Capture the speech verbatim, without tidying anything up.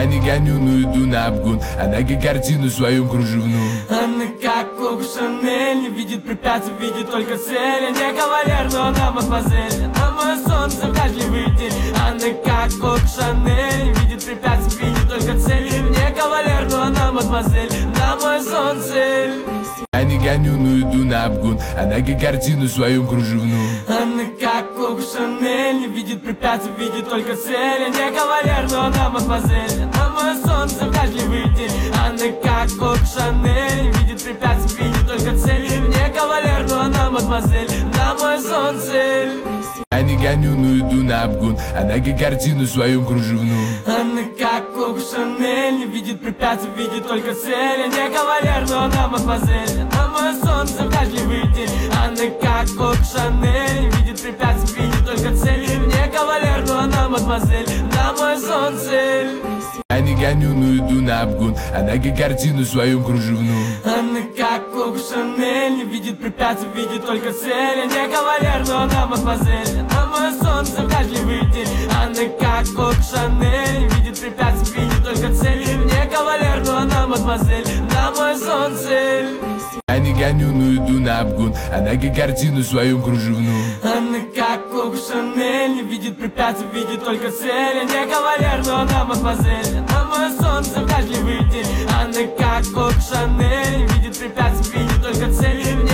Я не гоню, но иду на обгон. Она как картину в своем кружевном. Она как Коко Шанель, не видит препятствий, видит только цели. Не кавалер, но она мадемуазель. Она мое солнце в дождливый день. Она как Коко Шанель, не видит препятствий, видит только цели. Не кавалер, но она мадемуазель. Она мое солнце. Я не гоню, но иду на обгон. Она как картину в своем кружевном. Она как Коко Шанель, не видит препятствий, видит только цели. Не кавалер, но она мадемуазель. Она мое солнце в дождливый день. Она как Коко Шанель, не видит препятствий, видит только цели. Не кавалер, но она мадемуазель. Она мое солнце. Я не гоню, но иду на обгон. Она как картину в своем кружевном. Она как Коко Шанель, не видит препятствий, видит только цели. Не кавалер, но она мадемуазель. Она мое солнце в дождливый день. Она как Коко Шанель, не видит препятствий, видит только цели. Не кавалер, но она мадемуазель. Она мое солнце. Я не гоню, но иду на обгон. Она как картину в своем кружевном. Она как Коко Шанель, не видит препятствий, видит только цели. Не кавалер, но она мадемуазель. Она мое солнце в дождливый день. Она как Коко Шанель, не видит препятствий, видит только цели. Не кавалер, но она мадемуазель. Она мое солнце. Я не гоню, но иду на обгон. Она как картину в своем кружевном. Она как Коко Шанель, не видит препятствий, видит только цели. Не кавалер, но она мадемуазель. Она мое солнце в дождливый день. Она как Коко Шанель, не видит препятствий, видит только цели.